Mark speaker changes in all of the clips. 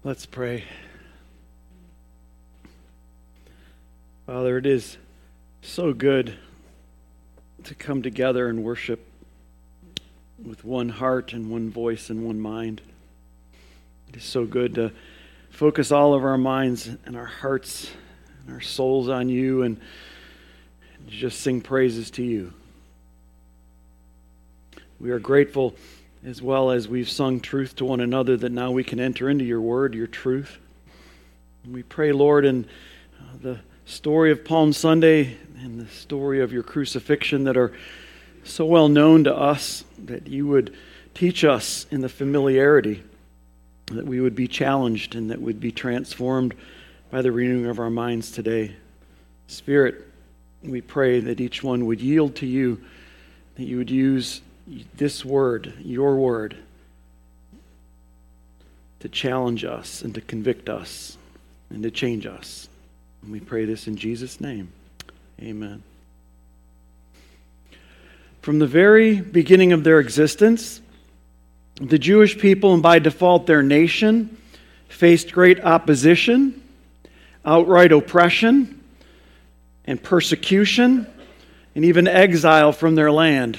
Speaker 1: Let's pray. Father, it is so good to come together and worship with one heart and one voice and one mind. It is so good to focus all of our minds and our hearts and our souls on you and just sing praises to you. We are grateful, as well as we've sung truth to one another, that now we can enter into your word, your truth. And we pray, Lord, in the story of Palm Sunday and the story of your crucifixion that are so well known to us, that you would teach us in the familiarity, that we would be challenged and that we'd be transformed by the renewing of our minds today. Spirit, we pray that each one would yield to you, that you would use this word, your word, to challenge us and to convict us and to change us. And we pray this in Jesus' name. Amen. From the very beginning of their existence, the Jewish people, and by default their nation, faced great opposition, outright oppression, and persecution, and even exile from their land.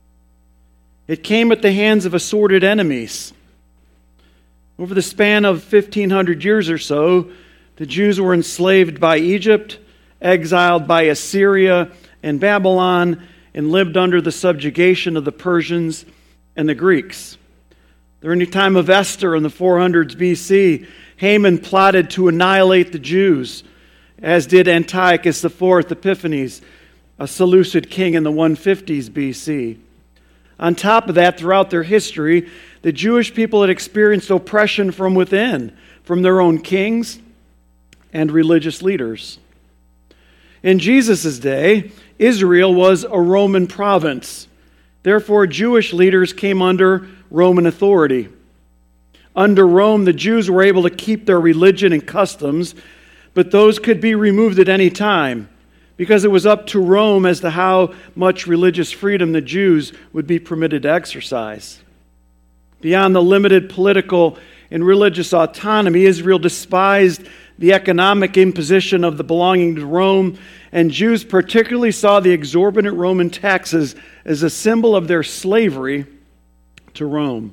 Speaker 1: It came at the hands of assorted enemies. Over the span of 1,500 years or so, the Jews were enslaved by Egypt, exiled by Assyria and Babylon, and lived under the subjugation of the Persians and the Greeks. During the time of Esther in the 400s BC, Haman plotted to annihilate the Jews, as did Antiochus IV Epiphanes, a Seleucid king in the 150s BC. On top of that, throughout their history, the Jewish people had experienced oppression from within, from their own kings and religious leaders. In Jesus' day, Israel was a Roman province. Therefore, Jewish leaders came under Roman authority. Under Rome, the Jews were able to keep their religion and customs, but those could be removed at any time, because it was up to Rome as to how much religious freedom the Jews would be permitted to exercise. Beyond the limited political and religious autonomy, Israel despised the economic imposition of the belonging to Rome, and Jews particularly saw the exorbitant Roman taxes as a symbol of their slavery to Rome.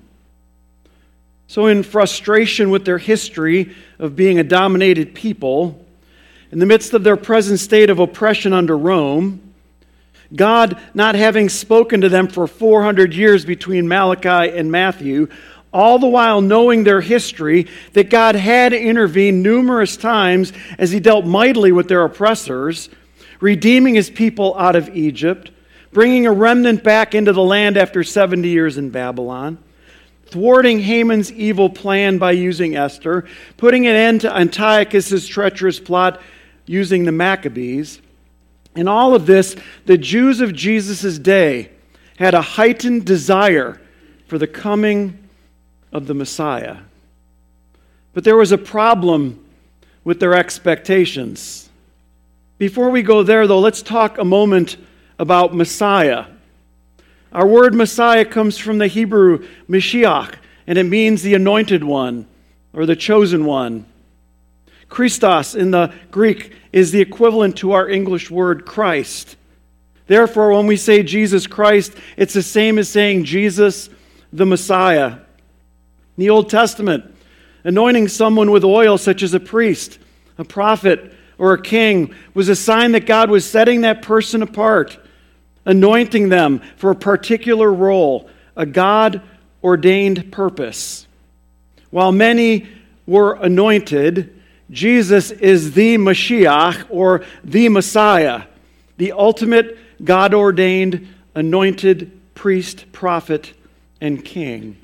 Speaker 1: So in frustration with their history of being a dominated people, in the midst of their present state of oppression under Rome, God, not having spoken to them for 400 years between Malachi and Matthew, all the while knowing their history, that God had intervened numerous times as he dealt mightily with their oppressors, redeeming his people out of Egypt, bringing a remnant back into the land after 70 years in Babylon, thwarting Haman's evil plan by using Esther, putting an end to Antiochus' treacherous plot using the Maccabees. In all of this, the Jews of Jesus' day had a heightened desire for the coming of the Messiah. But there was a problem with their expectations. Before we go there, though, let's talk a moment about Messiah. Our word Messiah comes from the Hebrew Mashiach, and it means the anointed one or the chosen one. Christos in the Greek is the equivalent to our English word Christ. Therefore, when we say Jesus Christ, it's the same as saying Jesus the Messiah. In the Old Testament, anointing someone with oil, such as a priest, a prophet, or a king, was a sign that God was setting that person apart, anointing them for a particular role, a God-ordained purpose. While many were anointed, Jesus is the Mashiach, or the Messiah, the ultimate God-ordained, anointed priest, prophet, and king.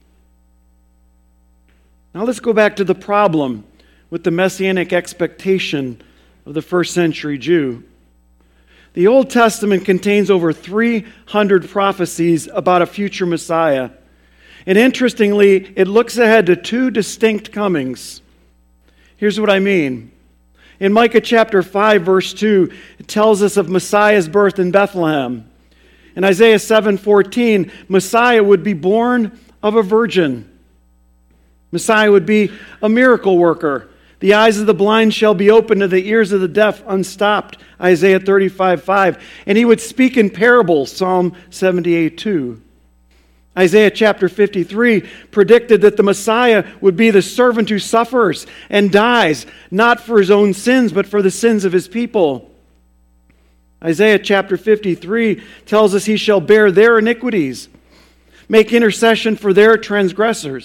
Speaker 1: Now let's go back to the problem with the messianic expectation of the first century Jew. The Old Testament contains over 300 prophecies about a future Messiah. And interestingly, it looks ahead to two distinct comings. Here's what I mean. In Micah chapter 5, verse 2, it tells us of Messiah's birth in Bethlehem. In Isaiah 7:14, Messiah would be born of a virgin. Messiah would be a miracle worker. The eyes of the blind shall be opened, and the ears of the deaf unstopped, Isaiah 35:5. And he would speak in parables, Psalm 78:2. Isaiah chapter 53 predicted that the Messiah would be the servant who suffers and dies, not for his own sins, but for the sins of his people. Isaiah chapter 53 tells us he shall bear their iniquities, make intercession for their transgressions.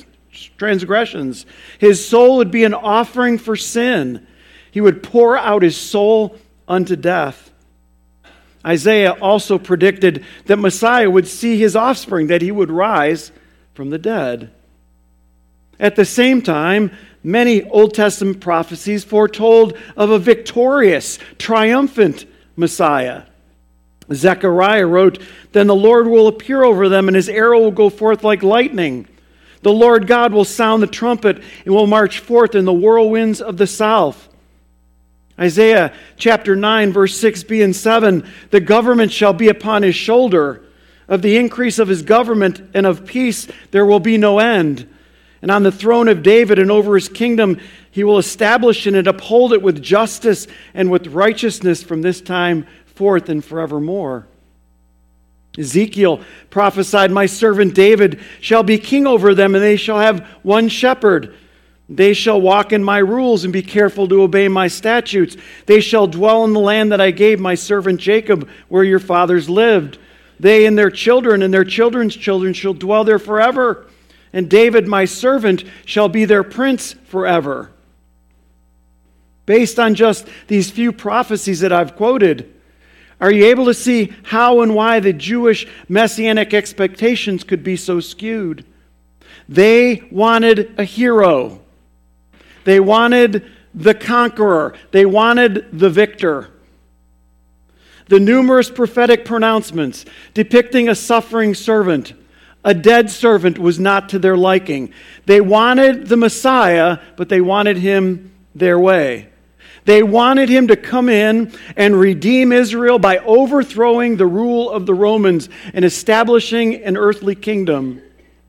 Speaker 1: His soul would be an offering for sin. He would pour out his soul unto death. Isaiah also predicted that Messiah would see his offspring, that he would rise from the dead. At the same time, many Old Testament prophecies foretold of a victorious, triumphant Messiah. Zechariah wrote, "Then the Lord will appear over them, and his arrow will go forth like lightning. The Lord God will sound the trumpet and will march forth in the whirlwinds of the south." Isaiah chapter 9, verse 6b and 7, "The government shall be upon his shoulder. Of the increase of his government and of peace there will be no end. And on the throne of David and over his kingdom he will establish and uphold it with justice and with righteousness from this time forth and forevermore." Ezekiel prophesied, "My servant David shall be king over them, and they shall have one shepherd. They shall walk in my rules and be careful to obey my statutes. They shall dwell in the land that I gave my servant Jacob, where your fathers lived. They and their children's children shall dwell there forever. And David, my servant, shall be their prince forever." Based on just these few prophecies that I've quoted, are you able to see how and why the Jewish messianic expectations could be so skewed? They wanted a hero. They wanted the conqueror. They wanted the victor. The numerous prophetic pronouncements depicting a suffering servant, a dead servant, was not to their liking. They wanted the Messiah, but they wanted him their way. They wanted him to come in and redeem Israel by overthrowing the rule of the Romans and establishing an earthly kingdom.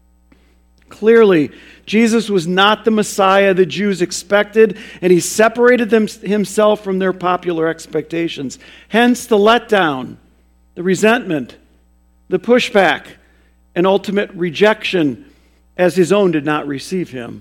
Speaker 1: Clearly, Jesus was not the Messiah the Jews expected, and he separated himself from their popular expectations. Hence the letdown, the resentment, the pushback, and ultimate rejection, as his own did not receive him.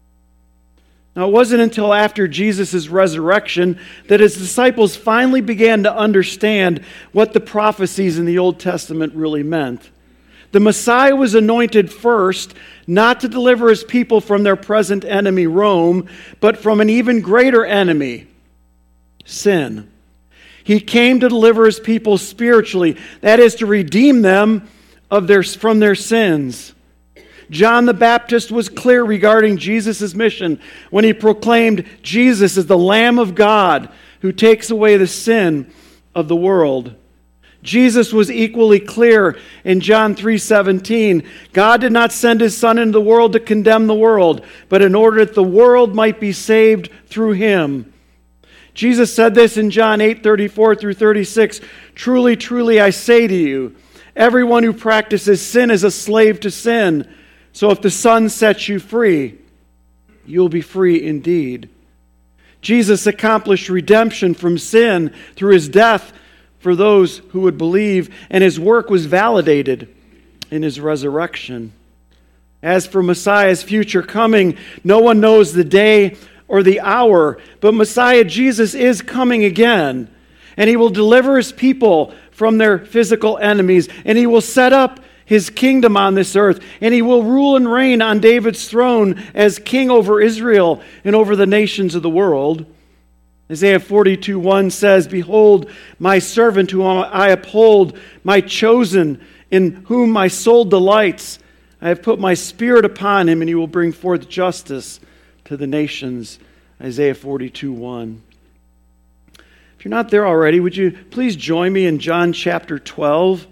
Speaker 1: Now, it wasn't until after Jesus' resurrection that his disciples finally began to understand what the prophecies in the Old Testament really meant. The Messiah was anointed first, not to deliver his people from their present enemy, Rome, but from an even greater enemy, sin. He came to deliver his people spiritually, that is, to redeem them from their sins. John the Baptist was clear regarding Jesus' mission when he proclaimed, "Jesus is the Lamb of God who takes away the sin of the world." Jesus was equally clear in John 3:17. "God did not send his Son into the world to condemn the world, but in order that the world might be saved through him." Jesus said this in John 8:34 through 36. "Truly, truly, I say to you, everyone who practices sin is a slave to sin. So if the Son sets you free, you'll be free indeed." Jesus accomplished redemption from sin through his death for those who would believe, and his work was validated in his resurrection. As for Messiah's future coming, no one knows the day or the hour, but Messiah Jesus is coming again, and he will deliver his people from their physical enemies, and he will set up his kingdom on this earth, and he will rule and reign on David's throne as king over Israel and over the nations of the world. Isaiah 42:1 says, "Behold, my servant whom I uphold, my chosen, in whom my soul delights. I have put my spirit upon him, and he will bring forth justice to the nations." Isaiah 42:1. If you're not there already, would you please join me in John chapter 12?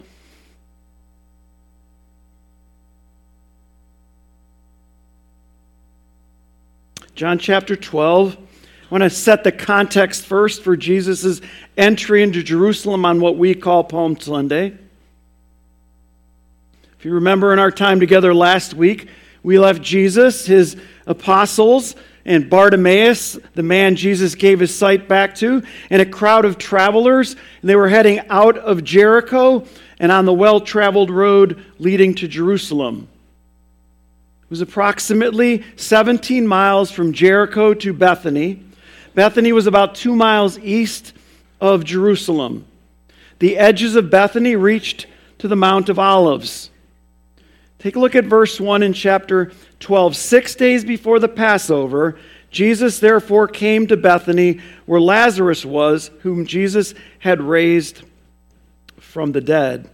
Speaker 1: John chapter 12. I want to set the context first for Jesus' entry into Jerusalem on what we call Palm Sunday. If you remember in our time together last week, We left Jesus, his apostles, and Bartimaeus, the man Jesus gave his sight back to, and a crowd of travelers. And they were heading out of Jericho and on the well-traveled road leading to Jerusalem. It was approximately 17 miles from Jericho to Bethany. Bethany was about 2 miles east of Jerusalem. The edges of Bethany reached to the Mount of Olives. Take a look at verse 1 in chapter 12. 6 days before the Passover, Jesus therefore came to Bethany, where Lazarus was, whom Jesus had raised from the dead.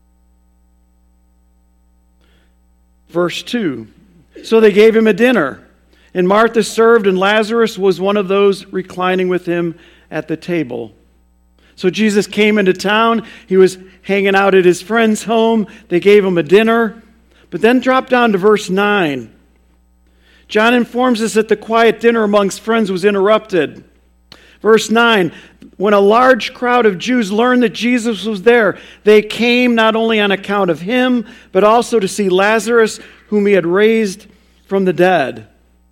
Speaker 1: Verse 2. So they gave him a dinner, and Martha served, and Lazarus was one of those reclining with him at the table. So Jesus came into town. He was hanging out at his friend's home. They gave him a dinner. But then drop down to verse 9. John informs us that the quiet dinner amongst friends was interrupted. Verse 9, when a large crowd of Jews learned that Jesus was there, they came not only on account of him, but also to see Lazarus, whom he had raised from the dead.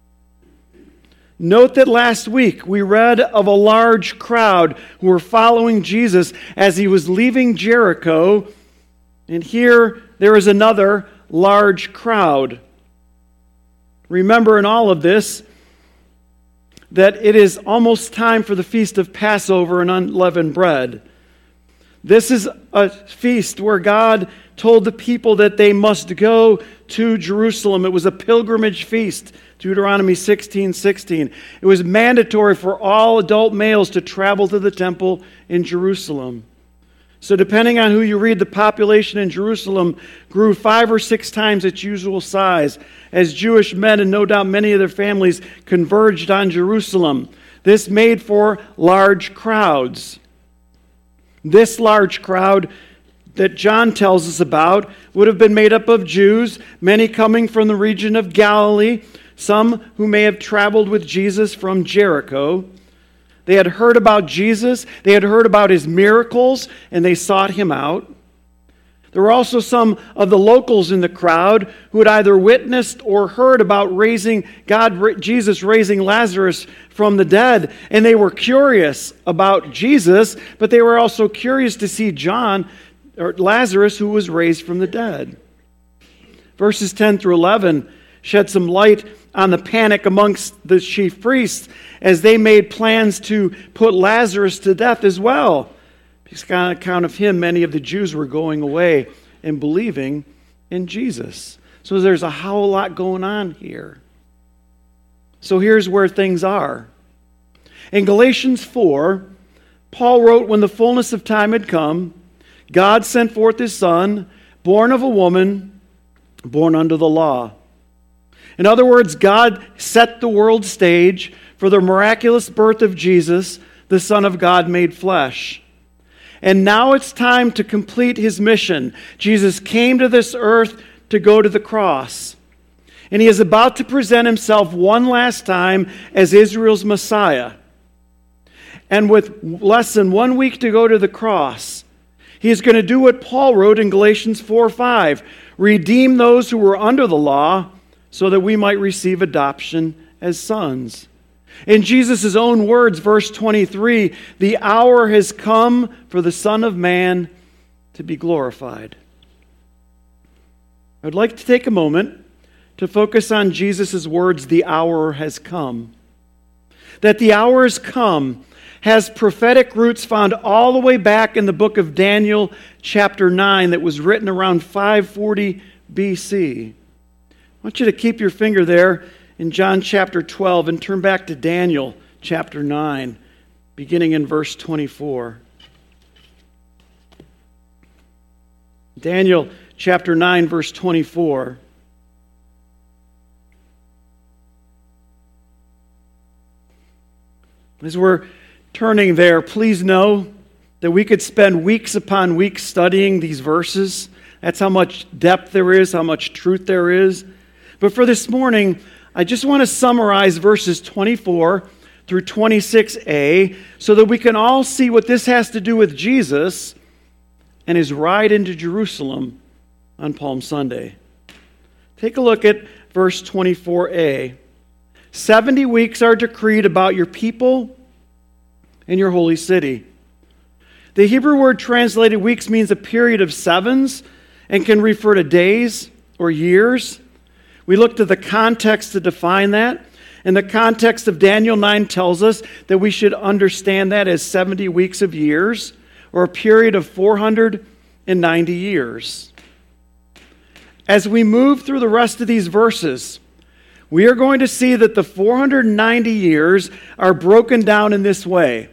Speaker 1: Note that last week we read of a large crowd who were following Jesus as he was leaving Jericho. And here there is another large crowd. Remember in all of this that it is almost time for the feast of Passover and unleavened bread. This is a feast where God told the people that they must go to Jerusalem. It was a pilgrimage feast, Deuteronomy 16:16. It was mandatory for all adult males to travel to the temple in Jerusalem. So depending on who you read, the population in Jerusalem grew 5 or 6 times its usual size as Jewish men, and no doubt many of their families, converged on Jerusalem. This made for large crowds. This large crowd that John tells us about would have been made up of Jews, many coming from the region of Galilee, some who may have traveled with Jesus from Jericho. They had heard about Jesus, they had heard about his miracles, and they sought him out. There were also some of the locals in the crowd who had either witnessed or heard about Jesus raising Lazarus from the dead, and they were curious about Jesus, but they were also curious to see Lazarus, who was raised from the dead. Verses 10 through 11 shed some light on the panic amongst the chief priests as they made plans to put Lazarus to death as well. Because on account of him, many of the Jews were going away and believing in Jesus. So there's a whole lot going on here. So here's where things are. In Galatians 4, Paul wrote, when the fullness of time had come, God sent forth his Son, born of a woman, born under the law. In other words, God set the world stage for the miraculous birth of Jesus, the Son of God made flesh. And now it's time to complete his mission. Jesus came to this earth to go to the cross. And he is about to present himself one last time as Israel's Messiah. And with less than 1 week to go to the cross, he is going to do what Paul wrote in Galatians 4:5, redeem those who were under the law so that we might receive adoption as sons. In Jesus' own words, verse 23, the hour has come for the Son of Man to be glorified. I'd like to take a moment to focus on Jesus' words, the hour has come. That the hour has come has prophetic roots found all the way back in the book of Daniel, chapter 9, that was written around 540 BC. I want you to keep your finger there in John chapter 12 and turn back to Daniel chapter 9, beginning in verse 24. Daniel chapter 9, verse 24. As we're turning there, please know that we could spend weeks upon weeks studying these verses. That's how much depth there is, how much truth there is. But for this morning, I just want to summarize verses 24 through 26a so that we can all see what this has to do with Jesus and his ride into Jerusalem on Palm Sunday. Take a look at verse 24a. 70 weeks are decreed about your people and your holy city. The Hebrew word translated weeks means a period of sevens and can refer to days or years. We looked at the context to define that. And the context of Daniel 9 tells us that we should understand that as 70 weeks of years, or a period of 490 years. As we move through the rest of these verses, we are going to see that the 490 years are broken down in this way.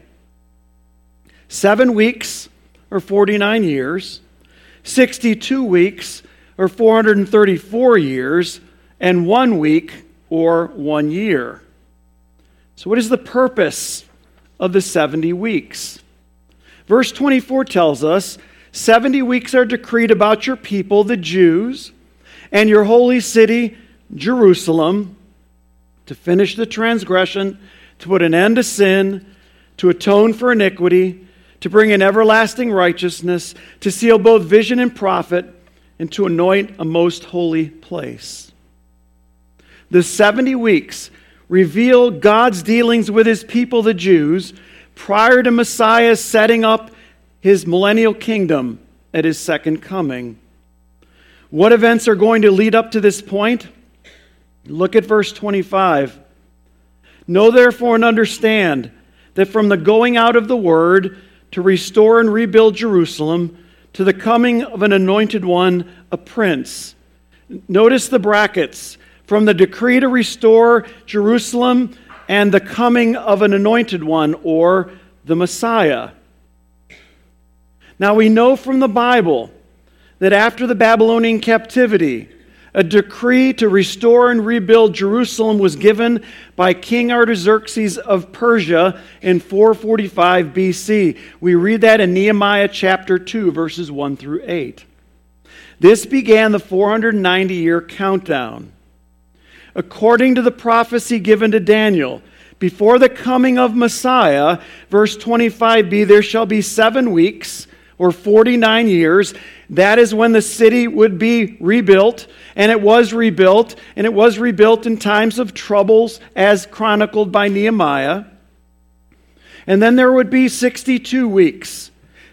Speaker 1: 7 weeks, or 49 years, 62 weeks, or 434 years, and 1 week, or 1 year. So what is the purpose of the 70 weeks? Verse 24 tells us, 70 weeks are decreed about your people, the Jews, and your holy city, Jerusalem, to finish the transgression, to put an end to sin, to atone for iniquity, to bring in everlasting righteousness, to seal both vision and prophet, and to anoint a most holy place. The 70 weeks reveal God's dealings with his people, the Jews, prior to Messiah setting up his millennial kingdom at his second coming. What events are going to lead up to this point? Look at verse 25. Know therefore and understand that from the going out of the word to restore and rebuild Jerusalem, to the coming of an anointed one, a prince. Notice the brackets. From the decree to restore Jerusalem and the coming of an anointed one, or the Messiah. Now we know from the Bible that after the Babylonian captivity, a decree to restore and rebuild Jerusalem was given by King Artaxerxes of Persia in 445 BC. We read that in Nehemiah chapter 2, verses 1 through 8. This began the 490-year countdown. According to the prophecy given to Daniel, before the coming of Messiah, verse 25b, there shall be 7 weeks, or 49 years. That is when the city would be rebuilt, and it was rebuilt, and it was rebuilt in times of troubles, as chronicled by Nehemiah. And then there would be 62 weeks,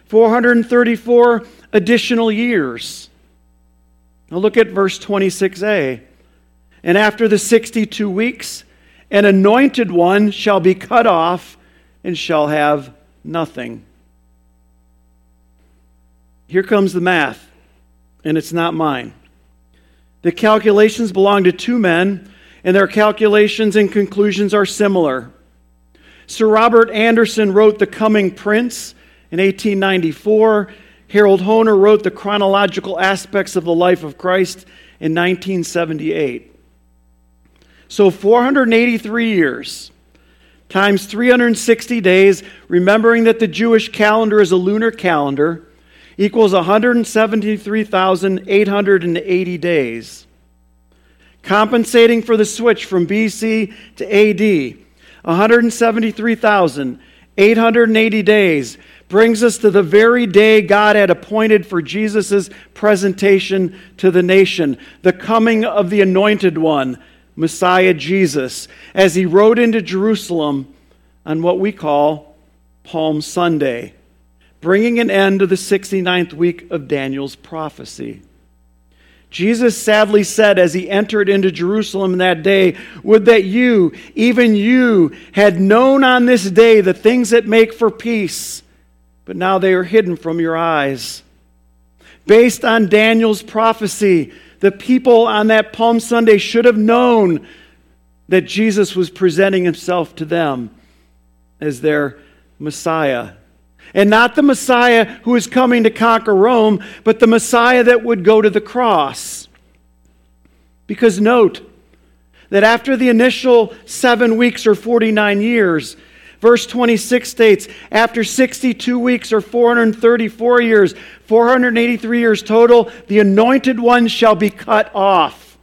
Speaker 1: 434 additional years. Now look at verse 26a. And after the 62 weeks, an anointed one shall be cut off and shall have nothing. Here comes the math, and it's not mine. The calculations belong to 2 men, and their calculations and conclusions are similar. Sir Robert Anderson wrote The Coming Prince in 1894. Harold Hoehner wrote The Chronological Aspects of the Life of Christ in 1978. So 483 years times 360 days, remembering that the Jewish calendar is a lunar calendar, equals 173,880 days. Compensating for the switch from BC to AD, 173,880 days brings us to the very day God had appointed for Jesus' presentation to the nation, the coming of the Anointed One, Messiah Jesus, as he rode into Jerusalem on what we call Palm Sunday, bringing an end to the 69th week of Daniel's prophecy. Jesus sadly said as he entered into Jerusalem that day, would that you, even you, had known on this day the things that make for peace, but now they are hidden from your eyes. Based on Daniel's prophecy, the people on that Palm Sunday should have known that Jesus was presenting himself to them as their Messiah. And not the Messiah who is coming to conquer Rome, but the Messiah that would go to the cross. Because note that after the initial 7 weeks or 49 years, verse 26 states, after 62 weeks or 434 years, 483 years total, the Anointed One shall be cut off.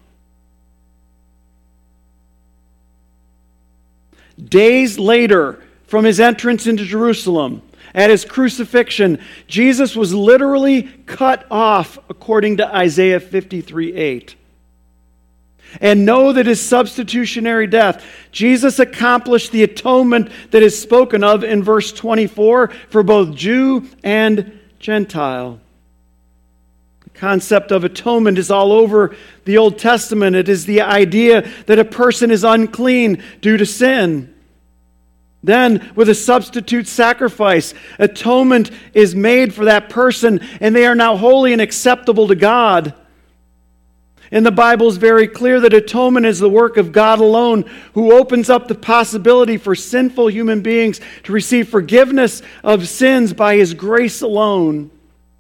Speaker 1: Days later, from his entrance into Jerusalem, at his crucifixion, Jesus was literally cut off according to Isaiah 53:8. and know that his substitutionary death, Jesus accomplished the atonement that is spoken of in verse 24 for both Jew and Gentile. The concept of atonement is all over the Old Testament. It is the idea that a person is unclean due to sin. Then, with a substitute sacrifice, atonement is made for that person, and they are now holy and acceptable to God. And the Bible is very clear that atonement is the work of God alone, who opens up the possibility for sinful human beings to receive forgiveness of sins by His grace alone.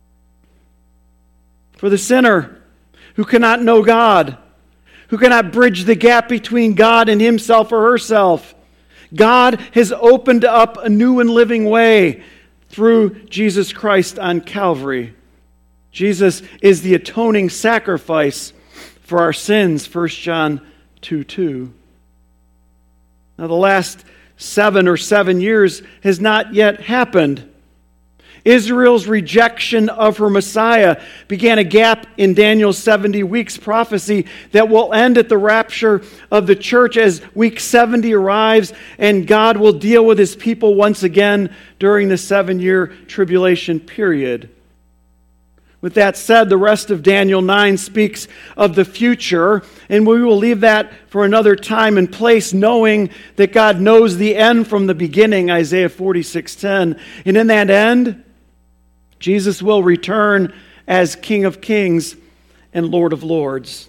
Speaker 1: For the sinner who cannot know God, who cannot bridge the gap between God and himself or herself, God has opened up a new and living way through Jesus Christ on Calvary. Jesus is the atoning sacrifice for our sins, 1 John 2:2. Now, the last 7 years has not yet happened. Israel's rejection of her Messiah began a gap in Daniel's 70 weeks prophecy that will end at the rapture of the church as week 70 arrives, and God will deal with his people once again during the 7-year tribulation period. With that said, the rest of Daniel 9 speaks of the future, and we will leave that for another time and place, knowing that God knows the end from the beginning, Isaiah 46:10. And in that end, Jesus will return as King of Kings and Lord of Lords.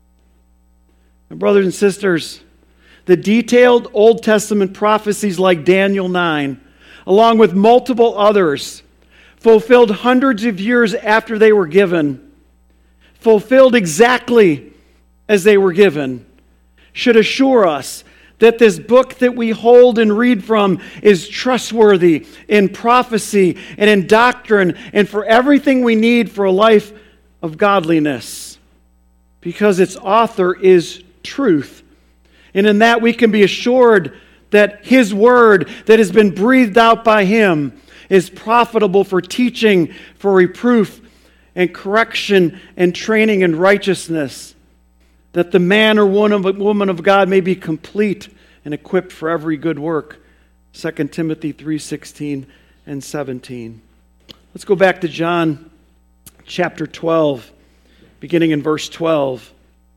Speaker 1: My brothers and sisters, the detailed Old Testament prophecies like Daniel 9, along with multiple others, fulfilled hundreds of years after they were given, fulfilled exactly as they were given, should assure us that this book that we hold and read from is trustworthy in prophecy and in doctrine and for everything we need for a life of godliness, because its author is truth. And in that we can be assured that His word that has been breathed out by Him is profitable for teaching, for reproof, and correction, and training in righteousness, that the man or woman of God may be complete and equipped for every good work. 2 Timothy 3:16 and 17. Let's go back to John chapter 12, beginning in verse 12.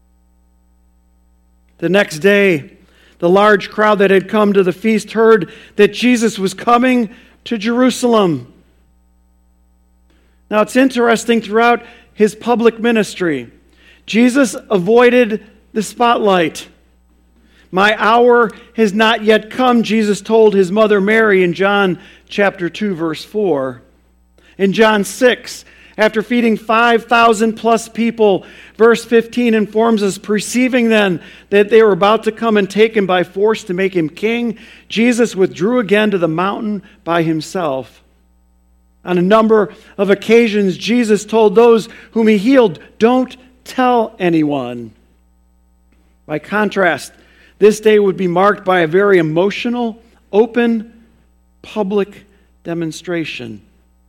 Speaker 1: The next day, the large crowd that had come to the feast heard that Jesus was coming to Jerusalem. Now, it's interesting, throughout his public ministry, Jesus avoided the spotlight. My hour has not yet come, Jesus told his mother Mary in John chapter 2, verse 4. In John 6, after feeding 5,000 plus people, verse 15 informs us, perceiving then that they were about to come and take him by force to make him king, Jesus withdrew again to the mountain by himself. On a number of occasions, Jesus told those whom he healed, "Don't tell anyone." By contrast, this day would be marked by a very emotional, open, public demonstration.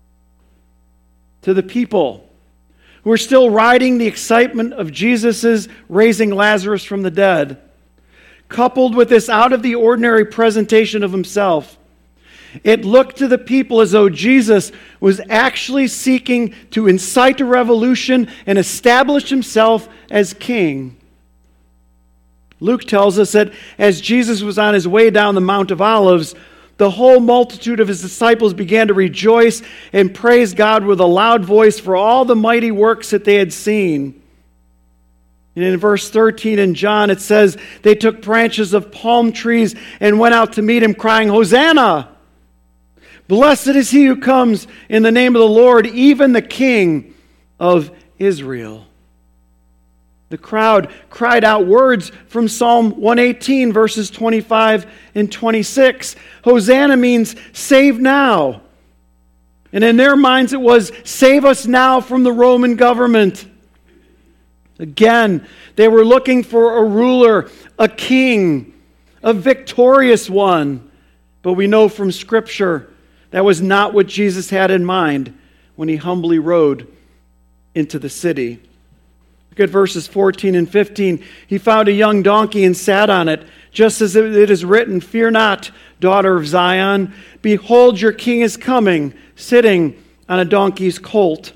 Speaker 1: To the people who are still riding the excitement of Jesus' raising Lazarus from the dead, coupled with this out-of-the-ordinary presentation of himself, it looked to the people as though Jesus was actually seeking to incite a revolution and establish himself as king. Luke tells us that as Jesus was on his way down the Mount of Olives, the whole multitude of his disciples began to rejoice and praise God with a loud voice for all the mighty works that they had seen. And in verse 13 in John, it says, they took branches of palm trees and went out to meet him, crying, "Hosanna! Blessed is he who comes in the name of the Lord, even the King of Israel." The crowd cried out words from Psalm 118, verses 25 and 26. Hosanna means save now. And in their minds it was, save us now from the Roman government. Again, they were looking for a ruler, a king, a victorious one. But we know from Scripture that was not what Jesus had in mind when he humbly rode into the city. Look at verses 14 and 15. He found a young donkey and sat on it, just as it is written, "Fear not, daughter of Zion. Behold, your king is coming, sitting on a donkey's colt."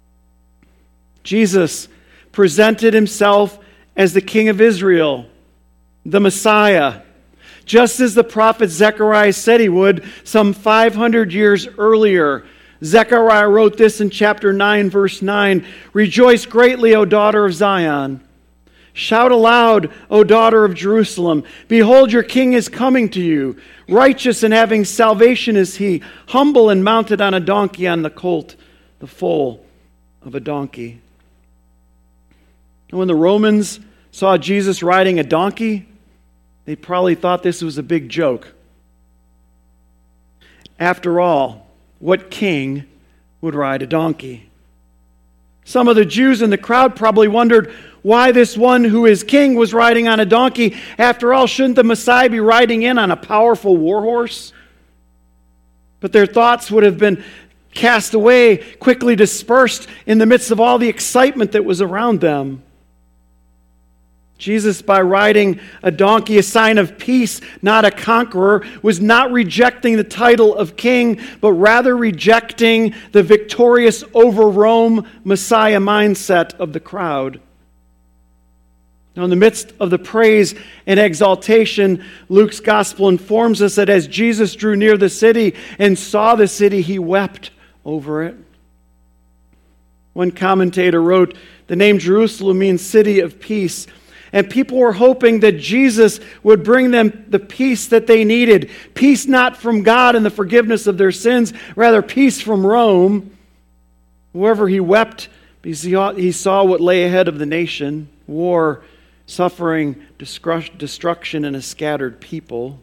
Speaker 1: Jesus presented himself as the King of Israel, the Messiah, just as the prophet Zechariah said he would some 500 years earlier. Zechariah wrote this in chapter 9, verse 9, "Rejoice greatly, O daughter of Zion. Shout aloud, O daughter of Jerusalem. Behold, your king is coming to you. Righteous and having salvation is he, humble and mounted on a donkey, on the colt, the foal of a donkey." And when the Romans saw Jesus riding a donkey, they probably thought this was a big joke. After all, what king would ride a donkey? Some of the Jews in the crowd probably wondered why this one who is king was riding on a donkey. After all, shouldn't the Messiah be riding in on a powerful war horse? But their thoughts would have been cast away, quickly dispersed in the midst of all the excitement that was around them. Jesus, by riding a donkey, a sign of peace, not a conqueror, was not rejecting the title of king, but rather rejecting the victorious over Rome Messiah mindset of the crowd. Now, in the midst of the praise and exaltation, Luke's gospel informs us that as Jesus drew near the city and saw the city, he wept over it. One commentator wrote, "The name Jerusalem means city of peace." And people were hoping that Jesus would bring them the peace that they needed. Peace not from God and the forgiveness of their sins, rather peace from Rome. However, he wept because he saw what lay ahead of the nation: war, suffering, destruction, and a scattered people.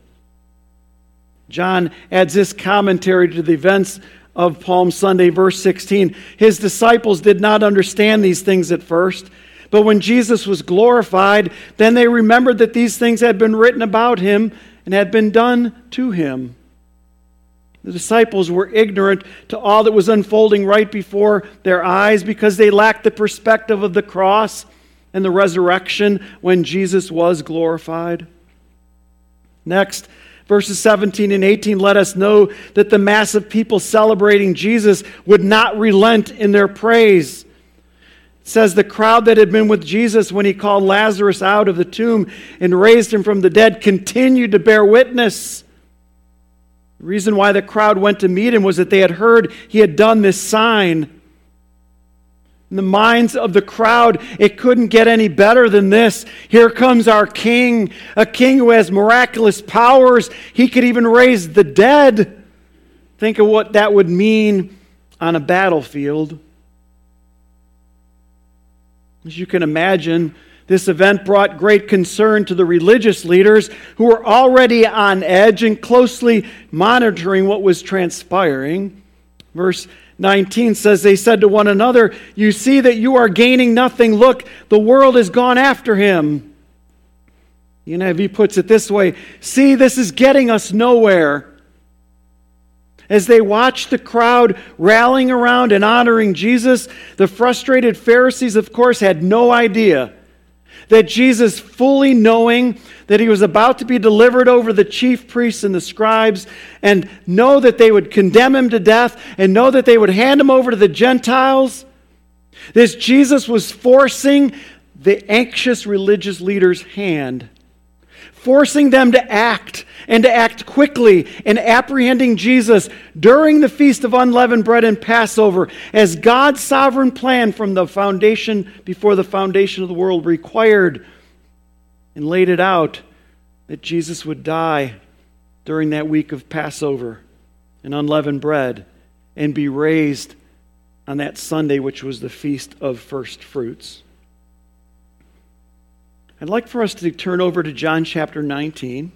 Speaker 1: John adds this commentary to the events of Palm Sunday, verse 16. His disciples did not understand these things at first. But when Jesus was glorified, then they remembered that these things had been written about him and had been done to him. The disciples were ignorant to all that was unfolding right before their eyes because they lacked the perspective of the cross and the resurrection when Jesus was glorified. Next, verses 17 and 18 let us know that the mass of people celebrating Jesus would not relent in their praise. It says the crowd that had been with Jesus when he called Lazarus out of the tomb and raised him from the dead continued to bear witness. The reason why the crowd went to meet him was that they had heard he had done this sign. In the minds of the crowd, it couldn't get any better than this. Here comes our king, a king who has miraculous powers. He could even raise the dead. Think of what that would mean on a battlefield. As you can imagine, this event brought great concern to the religious leaders who were already on edge and closely monitoring what was transpiring. Verse 19 says, they said to one another, "You see that you are gaining nothing. Look, the world has gone after him." The NIV puts it this way, "See, this is getting us nowhere." As they watched the crowd rallying around and honoring Jesus, the frustrated Pharisees, of course, had no idea that Jesus, fully knowing that he was about to be delivered over the chief priests and the scribes, and know that they would condemn him to death, and know that they would hand him over to the Gentiles, this Jesus was forcing the anxious religious leaders' hand, forcing them to act, and to act quickly in apprehending Jesus during the Feast of Unleavened Bread and Passover, as God's sovereign plan from the foundation, before the foundation of the world, required and laid it out that Jesus would die during that week of Passover and unleavened bread and be raised on that Sunday, which was the Feast of First Fruits. I'd like for us to turn over to John chapter 19.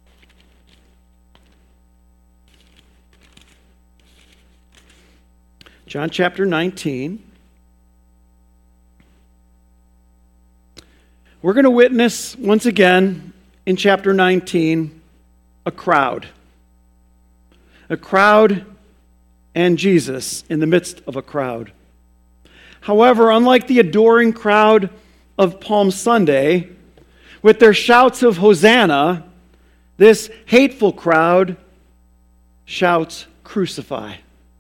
Speaker 1: John chapter 19. We're going to witness, once again, in chapter 19, a crowd. A crowd and Jesus in the midst of a crowd. However, unlike the adoring crowd of Palm Sunday, with their shouts of Hosanna, this hateful crowd shouts, "Crucify."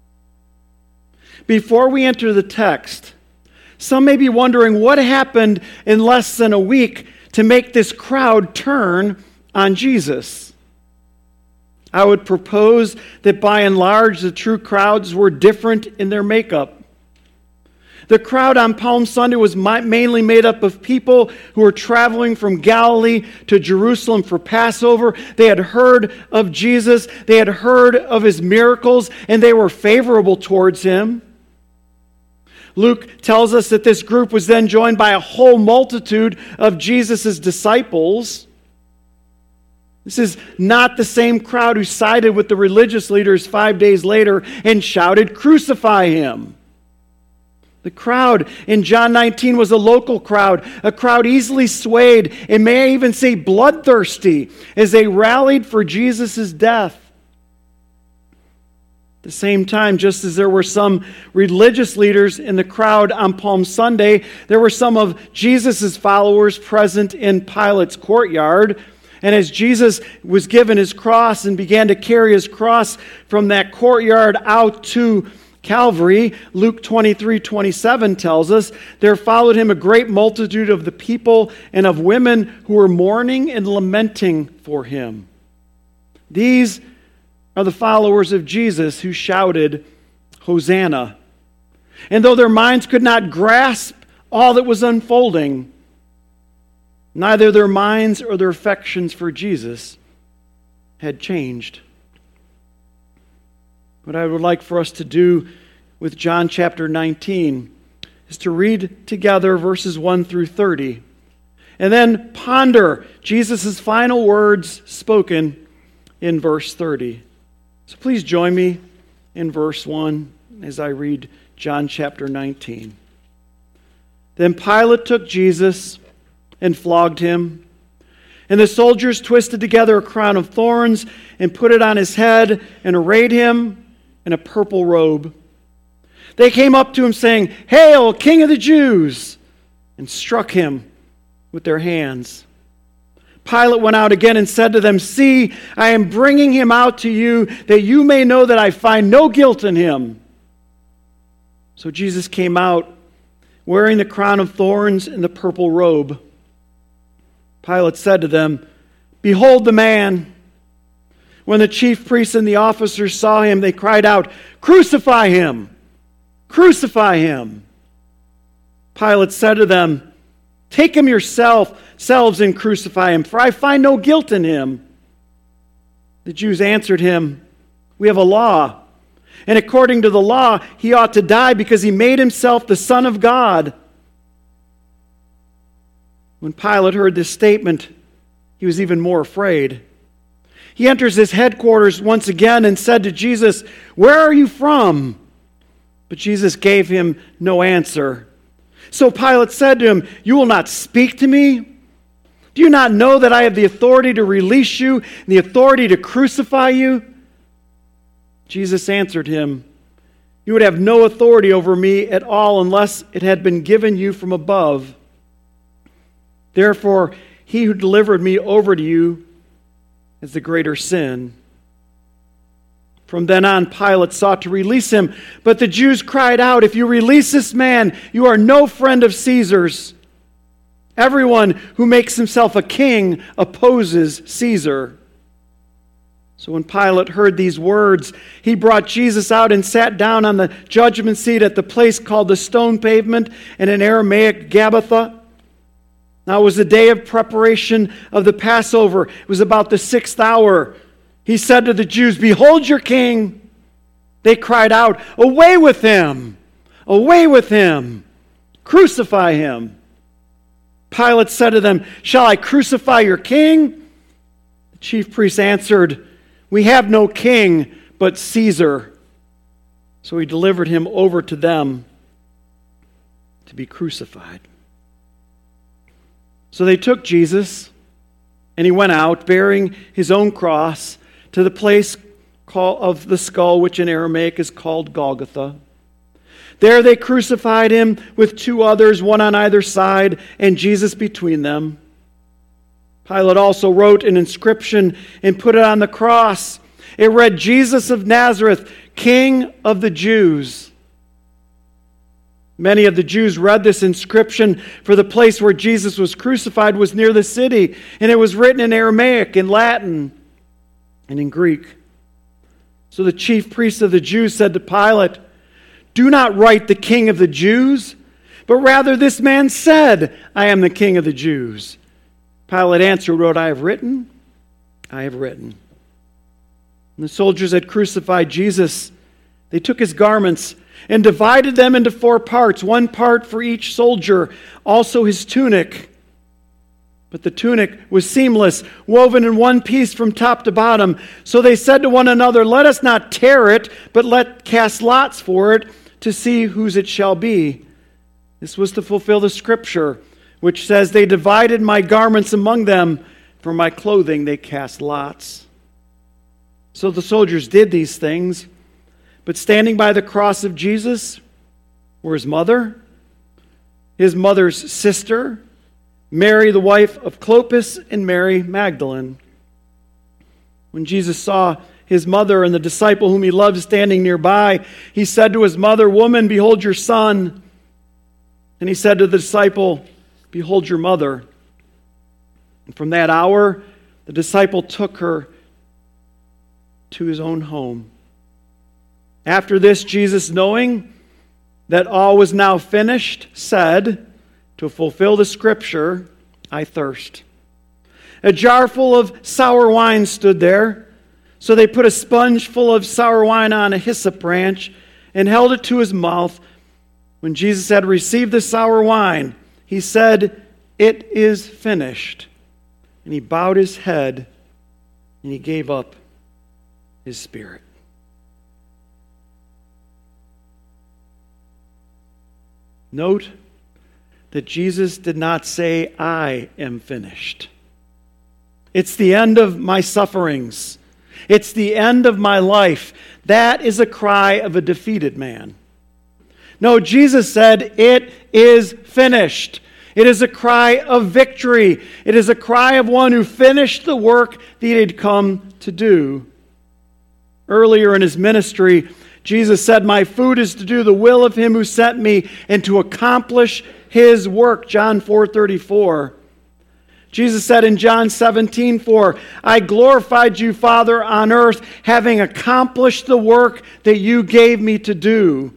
Speaker 1: Before we enter the text, some may be wondering what happened in less than a week to make this crowd turn on Jesus. I would propose that by and large, the true crowds were different in their makeup. The crowd on Palm Sunday was mainly made up of people who were traveling from Galilee to Jerusalem for Passover. They had heard of Jesus, they had heard of his miracles, and they were favorable towards him. Luke tells us that this group was then joined by a whole multitude of Jesus' disciples. This is not the same crowd who sided with the religious leaders 5 days later and shouted, "Crucify him." The crowd in John 19 was a local crowd, a crowd easily swayed, and may I even say bloodthirsty, as they rallied for Jesus' death. At the same time, just as there were some religious leaders in the crowd on Palm Sunday, there were some of Jesus' followers present in Pilate's courtyard. And as Jesus was given his cross and began to carry his cross from that courtyard out to Calvary, Luke 23:27 tells us, there followed him a great multitude of the people and of women who were mourning and lamenting for him. These are the followers of Jesus who shouted, "Hosanna." And though their minds could not grasp all that was unfolding, neither their minds or their affections for Jesus had changed. What I would like for us to do with John chapter 19 is to read together verses 1 through 30, and then ponder Jesus' final words spoken in verse 30. So please join me in verse 1 as I read John chapter 19. Then Pilate took Jesus and flogged him, and the soldiers twisted together a crown of thorns and put it on his head and arrayed him in a purple robe. They came up to him saying, "Hail, King of the Jews!" and struck him with their hands. Pilate went out again and said to them, "See, I am bringing him out to you, that you may know that I find no guilt in him." So Jesus came out, wearing the crown of thorns and the purple robe. Pilate said to them, "Behold the man." When the chief priests and the officers saw him, they cried out, "Crucify him! Crucify him!" Pilate said to them, "Take him yourselves and crucify him, for I find no guilt in him." The Jews answered him, "We have a law, and according to the law, he ought to die because he made himself the Son of God." When Pilate heard this statement, he was even more afraid. He enters his headquarters once again and said to Jesus, "Where are you from?" But Jesus gave him no answer. So Pilate said to him, "You will not speak to me? Do you not know that I have the authority to release you and the authority to crucify you?" Jesus answered him, "You would have no authority over me at all unless it had been given you from above. Therefore, he who delivered me over to you has the greater sin." From then on, Pilate sought to release him, but the Jews cried out, "If you release this man, you are no friend of Caesar's. Everyone who makes himself a king opposes Caesar." So when Pilate heard these words, he brought Jesus out and sat down on the judgment seat at the place called the Stone Pavement, and in Aramaic, Gabbatha. Now it was the day of preparation of the Passover. It was about the 6th hour. He said to the Jews, "Behold your king." They cried out, "Away with him! Away with him! Crucify him!" Pilate said to them, "Shall I crucify your king?" The chief priests answered, "We have no king but Caesar." So he delivered him over to them to be crucified. So they took Jesus, and he went out, bearing his own cross, to the place of the skull, which in Aramaic is called Golgotha. There they crucified him with two others, one on either side, and Jesus between them. Pilate also wrote an inscription and put it on the cross. It read, "Jesus of Nazareth, King of the Jews." Many of the Jews read this inscription, for the place where Jesus was crucified was near the city, and it was written in Aramaic, in Latin, and in Greek. So the chief priests of the Jews said to Pilate, "Do not write the King of the Jews, but rather this man said, 'I am the King of the Jews.'" Pilate answered, "What I have written, I have written." When the soldiers had crucified Jesus, they took his garments and divided them into 4 parts, 1 part for each soldier, also his tunic. But the tunic was seamless, woven in one piece from top to bottom. So they said to one another, "Let us not tear it, but let cast lots for it to see whose it shall be." This was to fulfill the scripture, which says, "They divided my garments among them, for my clothing they cast lots." So the soldiers did these things. But standing by the cross of Jesus were his mother's sister, Mary, the wife of Clopas, and Mary Magdalene. When Jesus saw his mother and the disciple whom he loved standing nearby, he said to his mother, "Woman, behold your son." And he said to the disciple, "Behold your mother." And from that hour, the disciple took her to his own home. After this, Jesus, knowing that all was now finished, said, to fulfill the scripture, "I thirst." A jar full of sour wine stood there. So they put a sponge full of sour wine on a hyssop branch and held it to his mouth. When Jesus had received the sour wine, he said, "It is finished." And he bowed his head and he gave up his spirit. Note that Jesus did not say, "I am finished." It's the end of my sufferings. It's the end of my life. That is a cry of a defeated man. No, Jesus said, "It is finished." It is a cry of victory. It is a cry of one who finished the work that he had come to do. Earlier in his ministry, Jesus said, "My food is to do the will of him who sent me and to accomplish his work." John 4:34. Jesus said in John 17:4, "I glorified you, Father, on earth, having accomplished the work that you gave me to do."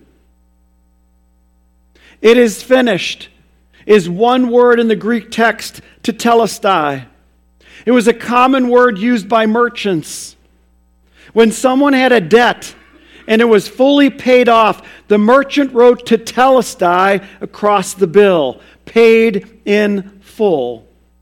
Speaker 1: "It is finished" is one word in the Greek text, tetelestai. It was a common word used by merchants. When someone had a debt and it was fully paid off, the merchant wrote tetelestai across the bill, paid in full.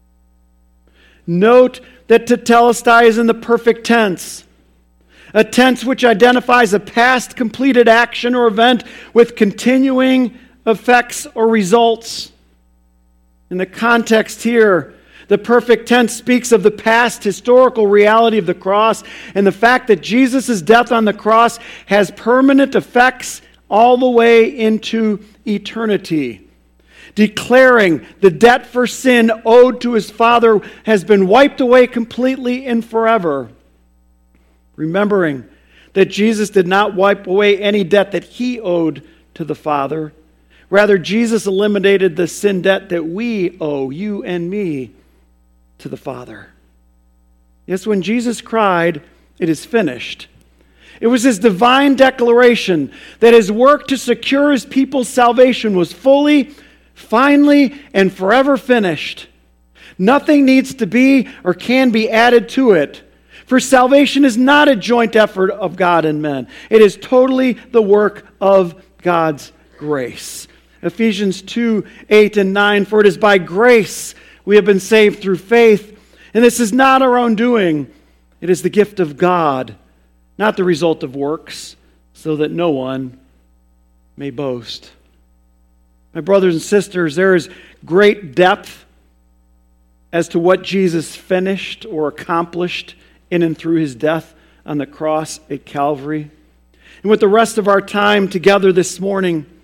Speaker 1: Note that tetelestai is in the perfect tense, a tense which identifies a past completed action or event with continuing effects or results. In the context here, the perfect tense speaks of the past historical reality of the cross and the fact that Jesus' death on the cross has permanent effects all the way into eternity. Declaring the debt for sin owed to his Father has been wiped away completely and forever. Remembering that Jesus did not wipe away any debt that he owed to the Father. Rather, Jesus eliminated the sin debt that we owe, you and me, to the Father. Yes, when Jesus cried, "It is finished," it was his divine declaration that his work to secure his people's salvation was fully, finally, and forever finished. Nothing needs to be or can be added to it. For salvation is not a joint effort of God and men. It is totally the work of God's grace. Ephesians 2:8 and 9, "For it is by grace we have been saved through faith, and this is not our own doing. It is the gift of God, not the result of works, so that no one may boast." My brothers and sisters, there is great depth as to what Jesus finished or accomplished in and through his death on the cross at Calvary. And with the rest of our time together this morning,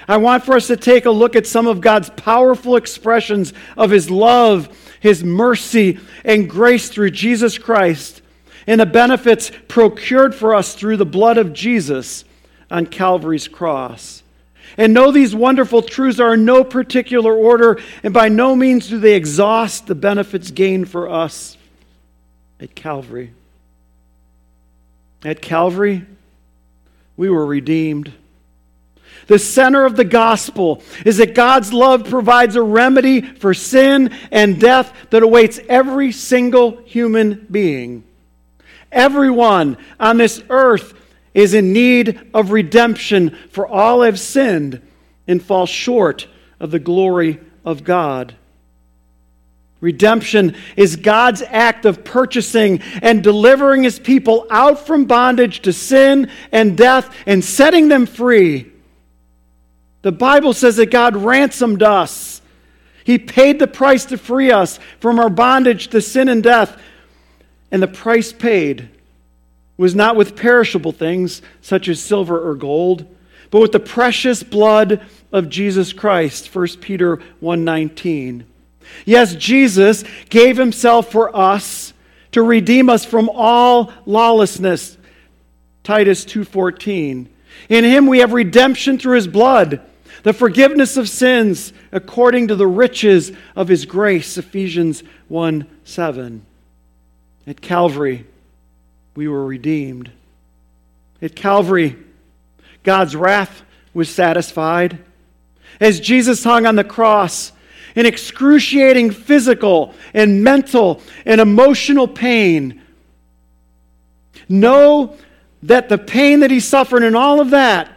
Speaker 1: I want for us to take a look at some of God's powerful expressions of His love, His mercy, and grace through Jesus Christ, and the benefits procured for us through the blood of Jesus on Calvary's cross. And know these wonderful truths are in no particular order, and by no means do they exhaust the benefits gained for us at Calvary. At Calvary, we were redeemed. The center of the gospel is that God's love provides a remedy for sin and death that awaits every single human being. Everyone on this earth is in need of redemption, for all have sinned and fall short of the glory of God. Redemption is God's act of purchasing and delivering His people out from bondage to sin and death and setting them free. The Bible says that God ransomed us. He paid the price to free us from our bondage to sin and death. And the price paid was not with perishable things such as silver or gold, but with the precious blood of Jesus Christ, 1 Peter 1:19. Yes, Jesus gave Himself for us to redeem us from all lawlessness, Titus 2:14. In Him we have redemption through His blood, the forgiveness of sins according to the riches of His grace, Ephesians 1:7. At Calvary, we were redeemed. At Calvary, God's wrath was satisfied. As Jesus hung on the cross in excruciating physical and mental and emotional pain, know that the pain that He suffered and all of that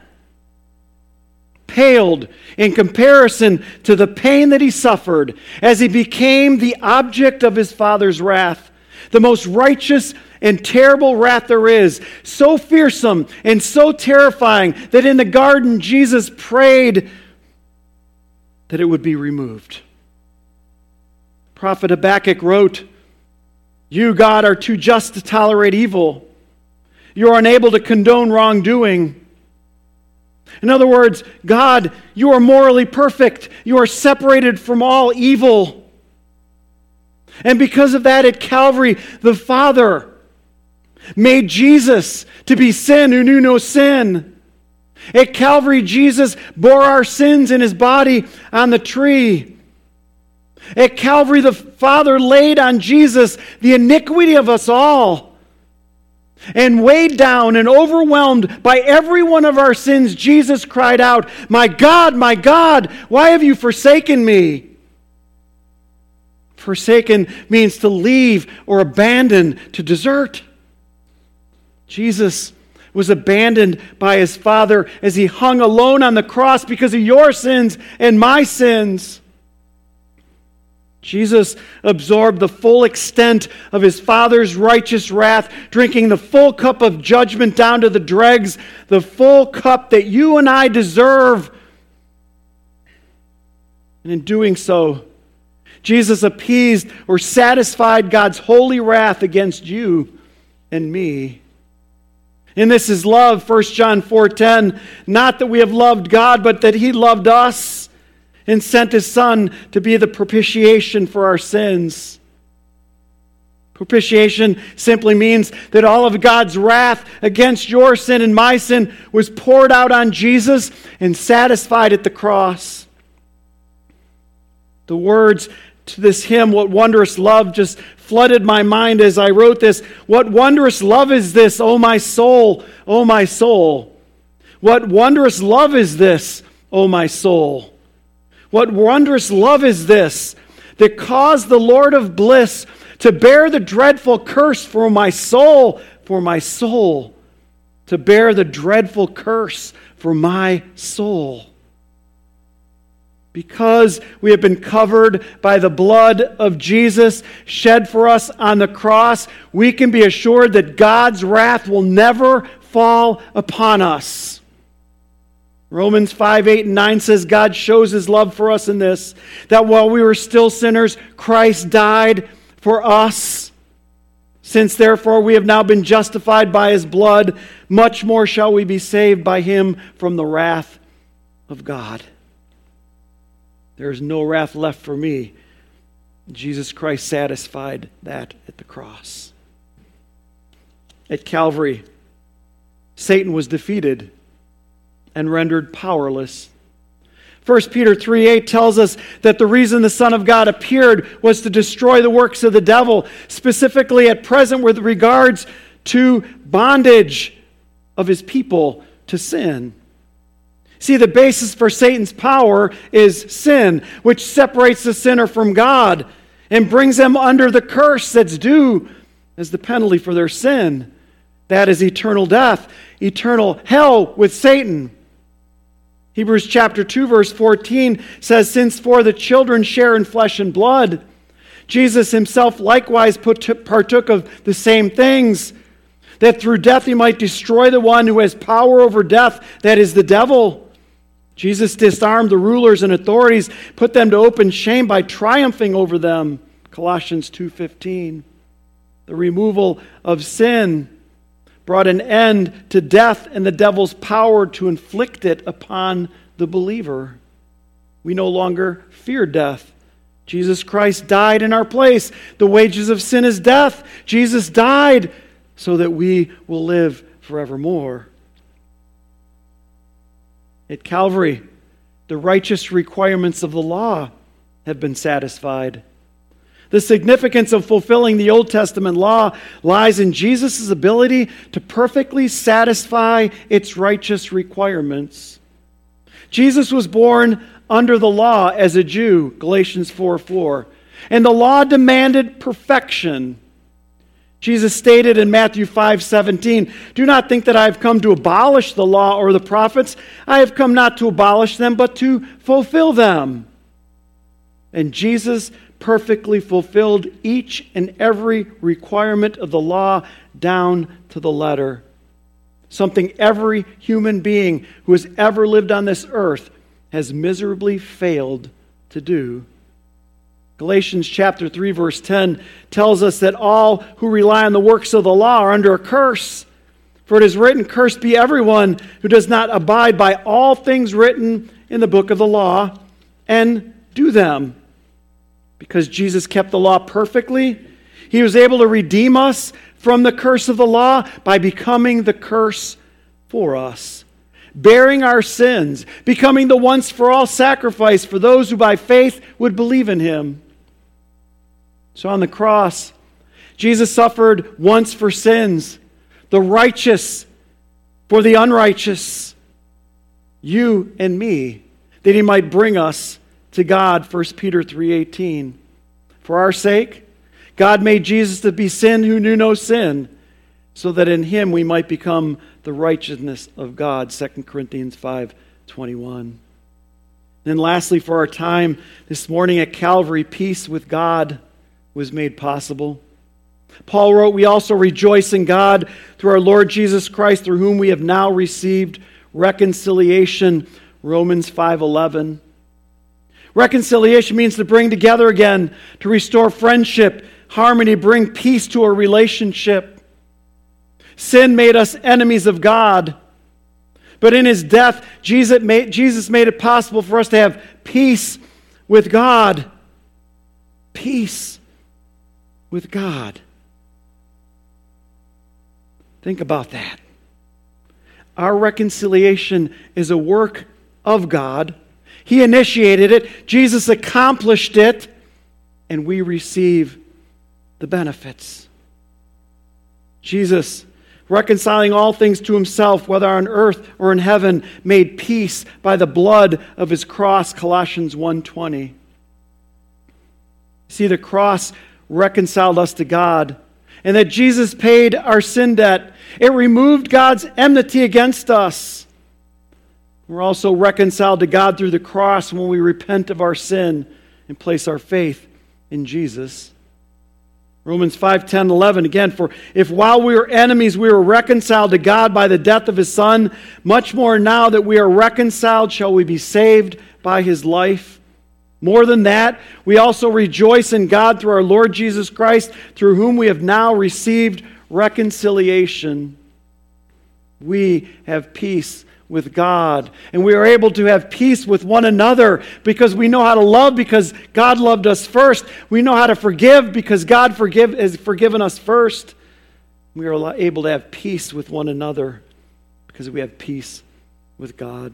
Speaker 1: paled in comparison to the pain that He suffered as He became the object of His Father's wrath, the most righteous and terrible wrath there is, so fearsome and so terrifying that in the garden Jesus prayed that it would be removed. Prophet Habakkuk wrote, "You, God, are too just to tolerate evil. You are unable to condone wrongdoing." In other words, God, you are morally perfect. You are separated from all evil. And because of that, at Calvary, the Father made Jesus to be sin who knew no sin. At Calvary, Jesus bore our sins in His body on the tree. At Calvary, the Father laid on Jesus the iniquity of us all. And weighed down and overwhelmed by every one of our sins, Jesus cried out, my God, why have you forsaken me?" Forsaken means to leave or abandon, to desert. Jesus was abandoned by His Father as He hung alone on the cross because of your sins and my sins. Jesus absorbed the full extent of His Father's righteous wrath, drinking the full cup of judgment down to the dregs, the full cup that you and I deserve. And in doing so, Jesus appeased or satisfied God's holy wrath against you and me. And this is love, 1 John 4:10. Not that we have loved God, but that He loved us and sent His Son to be the propitiation for our sins. Propitiation simply means that all of God's wrath against your sin and my sin was poured out on Jesus and satisfied at the cross. The words to this hymn, "What Wondrous Love," just flooded my mind as I wrote this. What wondrous love is this, O my soul, O my soul? What wondrous love is this, O my soul? What wondrous love is this that caused the Lord of bliss to bear the dreadful curse for my soul, to bear the dreadful curse for my soul. Because we have been covered by the blood of Jesus shed for us on the cross, we can be assured that God's wrath will never fall upon us. Romans 5:8-9 says God shows His love for us in this, that while we were still sinners, Christ died for us. Since therefore we have now been justified by His blood, much more shall we be saved by Him from the wrath of God. There is no wrath left for me. Jesus Christ satisfied that at the cross. At Calvary, Satan was defeated and rendered powerless. 1 Peter 3:8 tells us that the reason the Son of God appeared was to destroy the works of the devil, specifically at present with regards to bondage of his people to sin. See, the basis for Satan's power is sin, which separates the sinner from God and brings them under the curse that's due as the penalty for their sin. That is eternal death, eternal hell with Satan. Hebrews chapter 2, verse 14 says, "Since for the children share in flesh and blood, Jesus himself likewise partook of the same things, that through death he might destroy the one who has power over death, that is the devil. Jesus disarmed the rulers and authorities, put them to open shame by triumphing over them." Colossians 2:15. The removal of sin brought an end to death and the devil's power to inflict it upon the believer. We no longer fear death. Jesus Christ died in our place. The wages of sin is death. Jesus died so that we will live forevermore. At Calvary, the righteous requirements of the law have been satisfied. The significance of fulfilling the Old Testament law lies in Jesus' ability to perfectly satisfy its righteous requirements. Jesus was born under the law as a Jew, Galatians 4:4, and the law demanded perfection. Jesus stated in Matthew 5:17, "Do not think that I have come to abolish the law or the prophets. I have come not to abolish them, but to fulfill them." And Jesus perfectly fulfilled each and every requirement of the law down to the letter. Something every human being who has ever lived on this earth has miserably failed to do. Galatians chapter 3, verse 10 tells us that all who rely on the works of the law are under a curse. For it is written, "Cursed be everyone who does not abide by all things written in the book of the law and do them." Because Jesus kept the law perfectly, he was able to redeem us from the curse of the law by becoming the curse for us, bearing our sins, becoming the once-for-all sacrifice for those who by faith would believe in him. So on the cross, Jesus suffered once for sins, the righteous for the unrighteous, you and me, that he might bring us to God, 1 Peter 3:18. For our sake, God made Jesus to be sin who knew no sin, so that in him we might become the righteousness of God, 2 Corinthians 5:21. Then lastly, for our time this morning at Calvary, peace with God was made possible. Paul wrote, "We also rejoice in God through our Lord Jesus Christ, through whom we have now received reconciliation," Romans 5:11. Reconciliation means to bring together again, to restore friendship, harmony, bring peace to a relationship. Sin made us enemies of God. But in his death, Jesus made it possible for us to have peace with God. Peace with God. Think about that. Our reconciliation is a work of God. He initiated it. Jesus accomplished it. And we receive the benefits. Jesus, reconciling all things to himself, whether on earth or in heaven, made peace by the blood of his cross, Colossians 1:20. See, the cross reconciled us to God, and that Jesus paid our sin debt. It removed God's enmity against us. We're also reconciled to God through the cross when we repent of our sin and place our faith in Jesus. Romans 5:10-11, again, "For if while we were enemies we were reconciled to God by the death of his Son, much more now that we are reconciled shall we be saved by his life. More than that, we also rejoice in God through our Lord Jesus Christ, through whom we have now received reconciliation." We have peace with God. And we are able to have peace with one another because we know how to love because God loved us first. We know how to forgive because God has forgiven us first. We are able to have peace with one another because we have peace with God.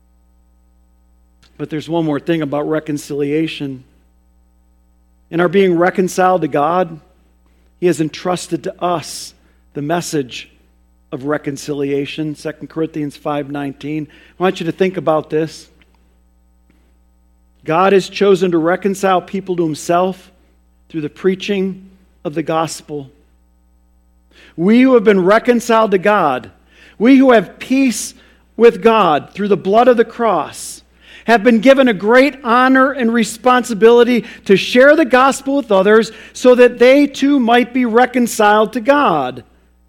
Speaker 1: But there's one more thing about reconciliation. In our being reconciled to God, He has entrusted to us the message of reconciliation. 2 Corinthians 5:19. I want you to think about this. God has chosen to reconcile people to Himself through the preaching of the gospel. We who have been reconciled to God, we who have peace with God through the blood of the cross, have been given a great honor and responsibility to share the gospel with others so that they too might be reconciled to God.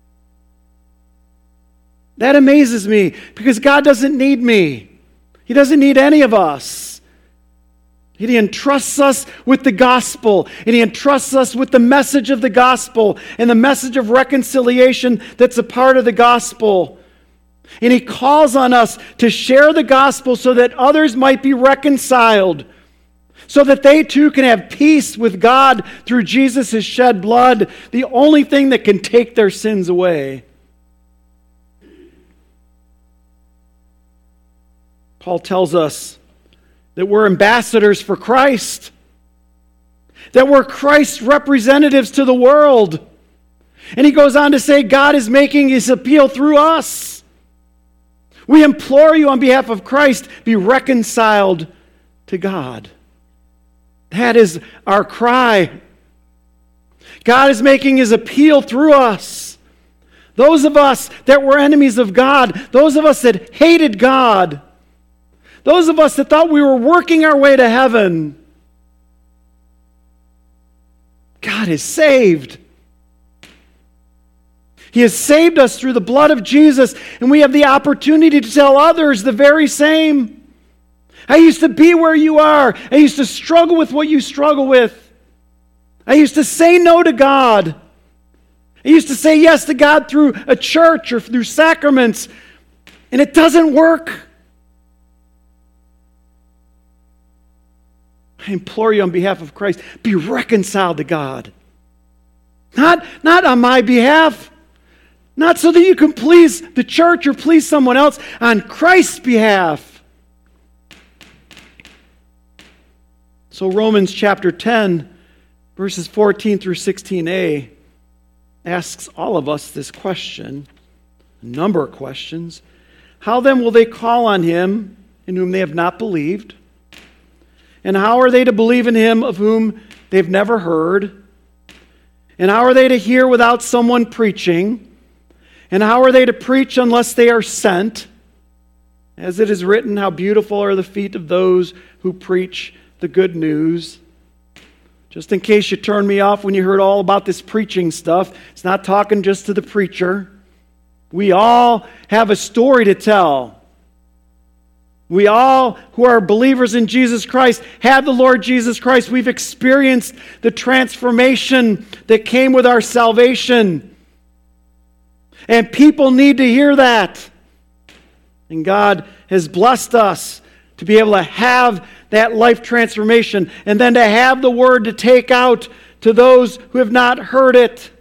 Speaker 1: That amazes me because God doesn't need me. He doesn't need any of us. He entrusts us with the gospel, and He entrusts us with the message of the gospel and the message of reconciliation that's a part of the gospel. And He calls on us to share the gospel so that others might be reconciled, so that they too can have peace with God through Jesus' shed blood, the only thing that can take their sins away. Paul tells us that we're ambassadors for Christ, that we're Christ's representatives to the world. And he goes on to say God is making His appeal through us. We implore you on behalf of Christ, be reconciled to God. That is our cry. God is making His appeal through us. Those of us that were enemies of God, those of us that hated God, those of us that thought we were working our way to heaven, God is saved. He has saved us through the blood of Jesus, and we have the opportunity to tell others the very same. I used to be where you are. I used to struggle with what you struggle with. I used to say no to God. I used to say yes to God through a church or through sacraments, and it doesn't work. I implore you on behalf of Christ, be reconciled to God. Not on my behalf. Not so that you can please the church or please someone else. On Christ's behalf. So Romans chapter 10, verses 14 through 16a, asks all of us this question, a number of questions. How then will they call on Him in whom they have not believed? And how are they to believe in Him of whom they've never heard? And how are they to hear without someone preaching? And how are they to preach unless they are sent? As it is written, how beautiful are the feet of those who preach the good news. Just in case you turned me off when you heard all about this preaching stuff, it's not talking just to the preacher. We all have a story to tell. We all who are believers in Jesus Christ have the Lord Jesus Christ. We've experienced the transformation that came with our salvation. And people need to hear that. And God has blessed us to be able to have that life transformation and then to have the word to take out to those who have not heard it.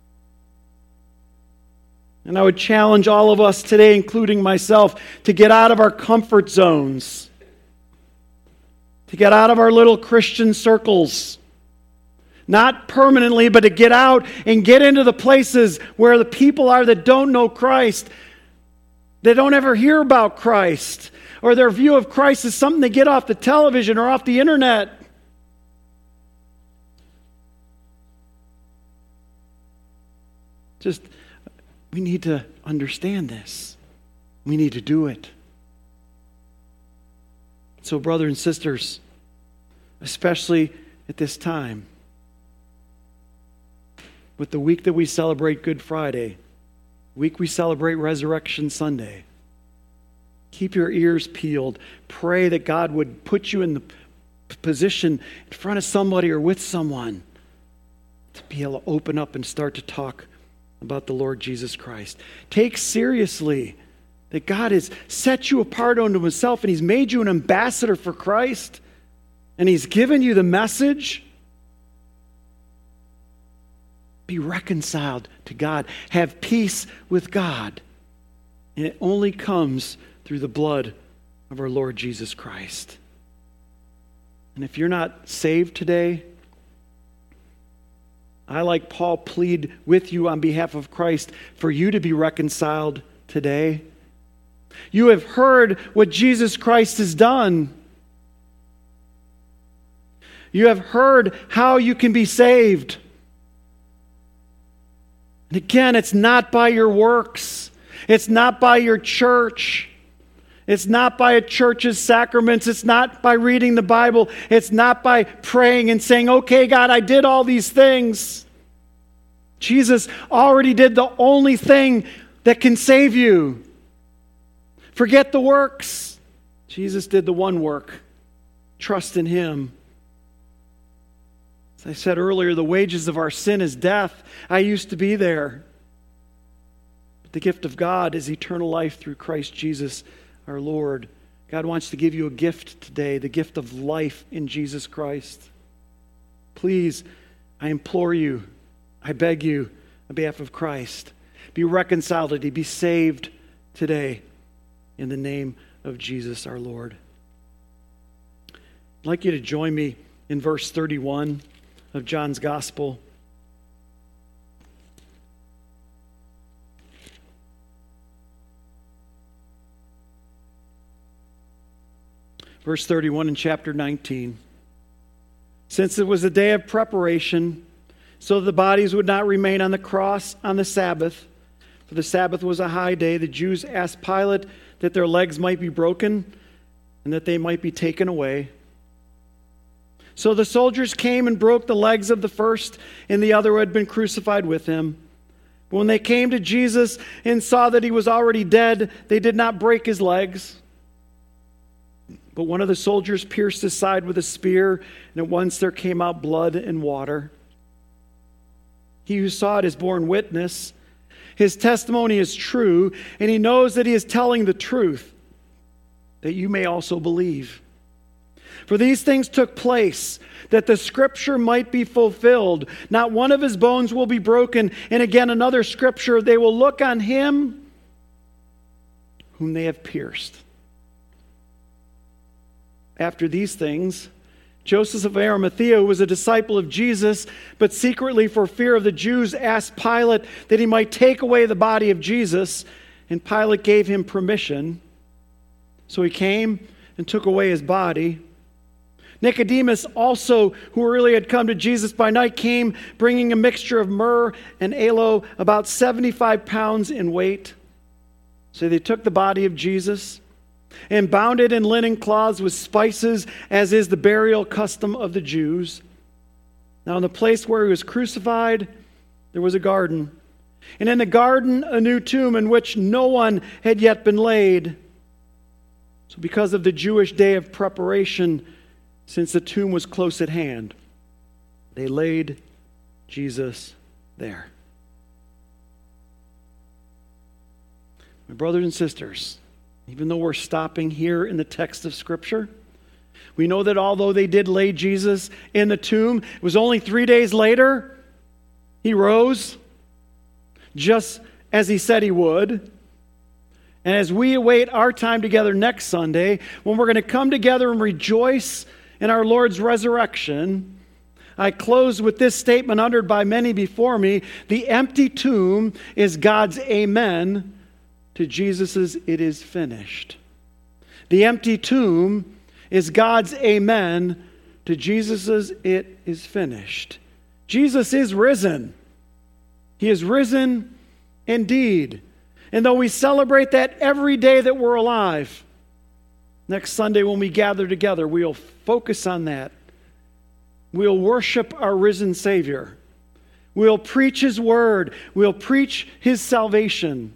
Speaker 1: And I would challenge all of us today, including myself, to get out of our comfort zones, to get out of our little Christian circles. Not permanently, but to get out and get into the places where the people are that don't know Christ, that don't ever hear about Christ, or their view of Christ is something they get off the television or off the internet. We need to understand this. We need to do it. So, brothers and sisters, especially at this time, with the week that we celebrate Good Friday, week we celebrate Resurrection Sunday, keep your ears peeled. Pray that God would put you in the position in front of somebody or with someone to be able to open up and start to talk about the Lord Jesus Christ. Take seriously that God has set you apart unto himself, and he's made you an ambassador for Christ, and he's given you the message. Be reconciled to God. Have peace with God. And it only comes through the blood of our Lord Jesus Christ. And if you're not saved today, I, like Paul, plead with you on behalf of Christ for you to be reconciled today. You have heard what Jesus Christ has done. You have heard how you can be saved. And again, it's not by your works. It's not by your church. It's not by a church's sacraments. It's not by reading the Bible. It's not by praying and saying, okay, God, I did all these things. Jesus already did the only thing that can save you. Forget the works. Jesus did the one work. Trust in him. As I said earlier, the wages of our sin is death. I used to be there. But the gift of God is eternal life through Christ Jesus our Lord. God wants to give you a gift today, the gift of life in Jesus Christ. Please, I implore you, I beg you, on behalf of Christ, be reconciled today, be saved today in the name of Jesus our Lord. I'd like you to join me in verse 31 of John's Gospel. Verse 31 in chapter 19. Since it was a day of preparation, so that the bodies would not remain on the cross on the Sabbath, for the Sabbath was a high day, the Jews asked Pilate that their legs might be broken and that they might be taken away. So the soldiers came and broke the legs of the first and the other who had been crucified with him. But when they came to Jesus and saw that he was already dead, they did not break his legs. But one of the soldiers pierced his side with a spear, and at once there came out blood and water. He who saw it is borne witness. His testimony is true, and he knows that he is telling the truth, that you may also believe. For these things took place, that the scripture might be fulfilled. Not one of his bones will be broken. And again, another scripture, they will look on him whom they have pierced. After these things, Joseph of Arimathea, who was a disciple of Jesus, but secretly for fear of the Jews, asked Pilate that he might take away the body of Jesus, and Pilate gave him permission. So he came and took away his body. Nicodemus also, who earlier had come to Jesus by night, came bringing a mixture of myrrh and aloe, about 75 pounds in weight. So they took the body of Jesus and bound it in linen cloths with spices, as is the burial custom of the Jews. Now in the place where he was crucified, there was a garden. And in the garden, a new tomb in which no one had yet been laid. So because of the Jewish day of preparation, since the tomb was close at hand, they laid Jesus there. My brothers and sisters, even though we're stopping here in the text of Scripture, we know that although they did lay Jesus in the tomb, it was only 3 days later he rose, just as he said he would. And as we await our time together next Sunday, when we're going to come together and rejoice in our Lord's resurrection, I close with this statement uttered by many before me: the empty tomb is God's amen to Jesus's "it is finished." The empty tomb is God's amen to Jesus's "it is finished." Jesus is risen. He is risen indeed. And though we celebrate that every day that we're alive, next Sunday when we gather together, we'll focus on that. We'll worship our risen Savior. We'll preach His word. We'll preach His salvation.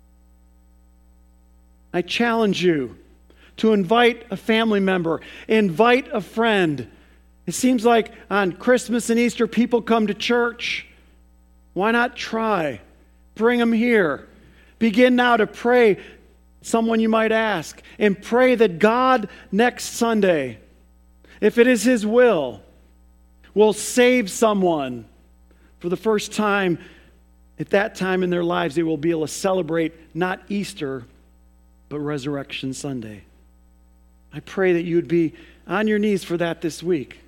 Speaker 1: I challenge you to invite a family member, invite a friend. It seems like on Christmas and Easter people come to church. Why not try Bring them here. Begin now to pray, someone you might ask, and pray that God next Sunday, if it is His will save someone for the first time. At that time in their lives, they will be able to celebrate not Easter, but Resurrection Sunday. I pray that you would be on your knees for that this week.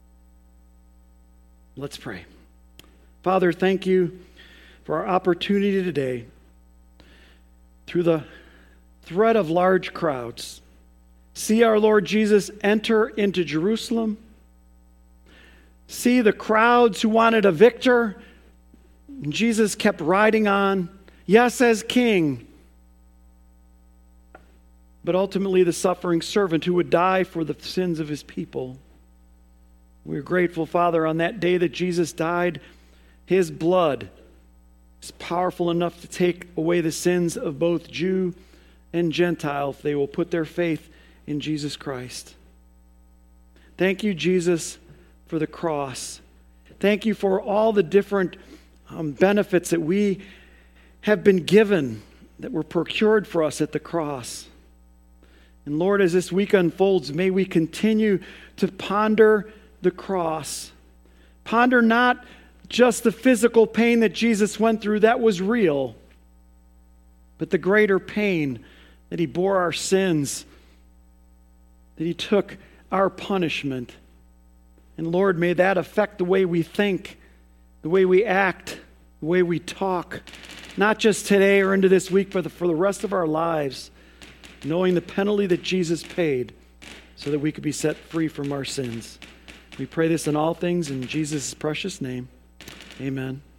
Speaker 1: Let's pray. Father, thank you for our opportunity today, through the threat of large crowds, see our Lord Jesus enter into Jerusalem. See the crowds who wanted a victor, and Jesus kept riding on, yes, as king, but ultimately the suffering servant who would die for the sins of his people. We're grateful, Father, on that day that Jesus died, his blood is powerful enough to take away the sins of both Jew and Gentile if they will put their faith in Jesus Christ. Thank you, Jesus, for the cross. Thank you for all the different benefits that we have been given, that were procured for us at the cross. And Lord, as this week unfolds, may we continue to ponder the cross. Ponder not just the physical pain that Jesus went through, that was real, but the greater pain that He bore our sins, that He took our punishment. And Lord, may that affect the way we think, the way we act, the way we talk, not just today or into this week, but for the rest of our lives, knowing the penalty that Jesus paid so that we could be set free from our sins. We pray this in all things in Jesus' precious name. Amen.